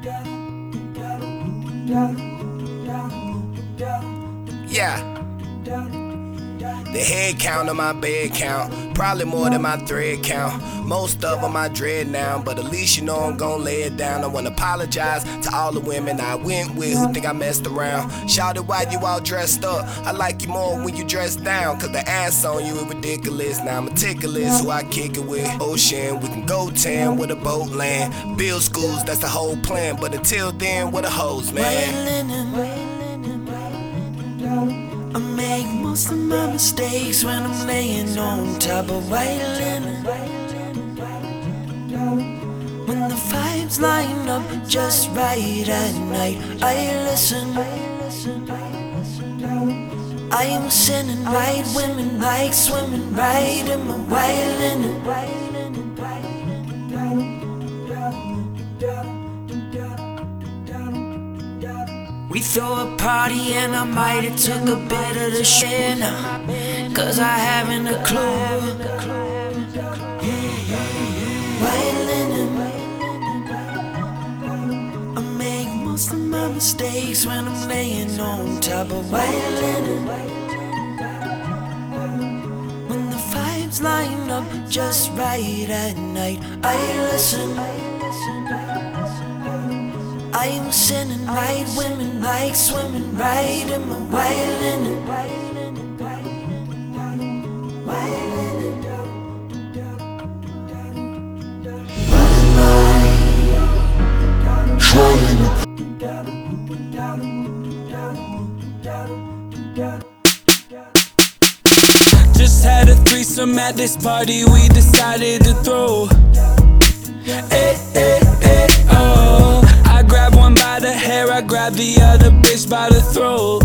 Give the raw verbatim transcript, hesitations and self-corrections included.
Yeah. The head count on my bed count, probably more than my thread count. Most of them I dread now, but at least you know I'm gon' lay it down. I wanna apologize to all the women I went with who think I messed around. Shouted why you all dressed up, I like you more when you dress down. Cause the ass on you is ridiculous, now I'm meticulous who I kick it with. Ocean, we can go tan with a boat land. Build schools, that's the whole plan, but until then, what a hoes, man. I make most of my mistakes when I'm laying on top of white linen. When the vibes line up just right at night, I listen. I am sinning right, women like swimming right in my white linen. We throw a party and I might have took a bit of the shit now, cause I haven't a clue. White linen. I make most of my mistakes when I'm laying on top of white linen. When the vibes line up just right at night, I listen. I am sinning right, women like swimming right in my white linen. Just had a threesome at this party we decided to throw. Hey, hey, hey, oh. I grab one by the hair, I grab the other bitch by the throat.